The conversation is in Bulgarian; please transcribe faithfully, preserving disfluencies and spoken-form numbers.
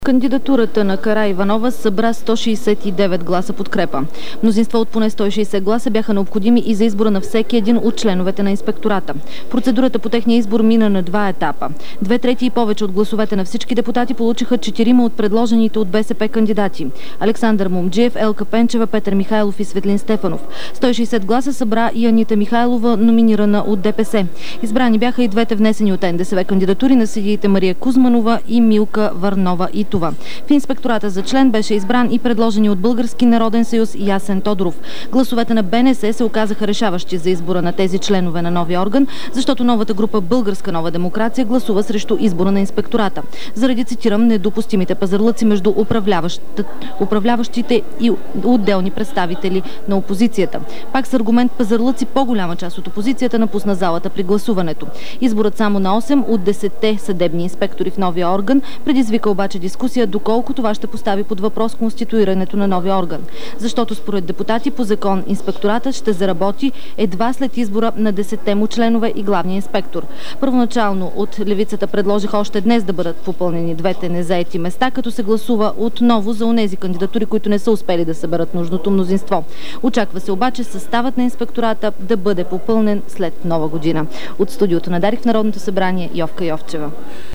Кандидатурата на Караиванова събра сто шейсет и девет гласа подкрепа. Мнозинство от поне сто и шейсет гласа бяха необходими и за избора на всеки един от членовете на инспектората. Процедурата по техния избор мина на два етапа. Две трети и повече от гласовете на всички депутати получиха четирима от предложените от БСП кандидати. Александър Момджиев, Елка Пенчева, Петър Михайлов и Светлин Стефанов. сто и шейсет гласа събра и Анита Михайлова, номинирана от ДПС. Избрани бяха и двете внесени от НДСВ кандидатури на съдиите Мария Кузманова и Милка Варнова и това. В инспектората за член беше избран и предложени от Български народен съюз Ясен Тодоров. Гласовете на БНС се оказаха решаващи за избора на тези членове на новия орган, защото новата група Българска нова демокрация гласува срещу избора на инспектората. Заради, цитирам, недопустимите пазарлъци между управляващите и отделни представители на опозицията. Пак с аргумент пазарлъци по-голяма част от опозицията напусна залата при гласуването. Изборът само на осем от десетте съдебни инспектори в новия орган предизвика обаче дискусия доколко това ще постави под въпрос конституирането на новия орган. Защото според депутати по закон инспекторатът ще заработи едва след избора на десетте му членове и главния инспектор. Първоначално от левицата предложиха още днес да бъдат попълнени двете незаети места, като се гласува отново за онези кандидатури, които не са успели да съберат нужното мнозинство. Очаква се обаче съставът на инспектората да бъде попълнен след Нова година. От студиото на Дарик в Народното събрание Йовка Йовчева.